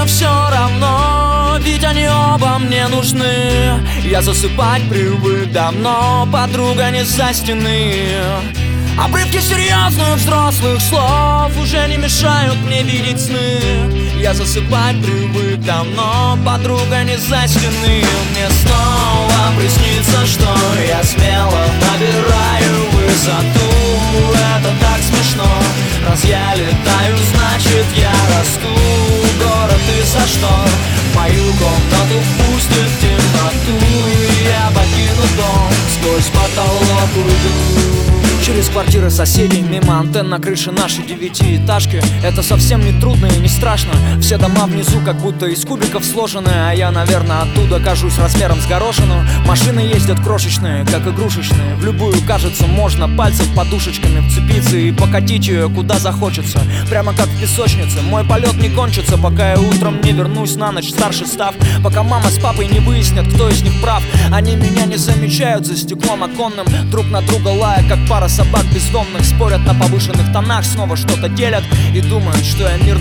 мне все равно, ведь они оба мне нужны. Я засыпать привык давно, подруга не за стены. Обрывки серьезных взрослых слов уже не мешают мне видеть сны. Я засыпать привык давно, подруга не за стены. Мне снова приснится, что я смело набираю высоту. Это так смешно, раз я летаю, значит я расту. Город и за штор мою комнату впустит в темноту. Я покину дом, сквозь потолок уйду. Через квартиры соседей, мимо антенн на крыше нашей девятиэтажки. Это совсем не трудно и не страшно. Все дома внизу как будто из кубиков сложены, а я, наверное, оттуда кажусь размером с горошину. Машины ездят крошечные, как игрушечные. В любую, кажется, можно пальцев подушечками вцепиться и покатить ее куда захочется. Прямо как в песочнице. Мой полет не кончится, пока я утром не вернусь на ночь старше став. Пока мама с папой не выяснят, кто из них прав. Они меня не замечают за стеклом оконным, друг на друга лая, как пара собак бездомных. Спорят на повышенных тонах, снова что-то делят и думают, что я мирно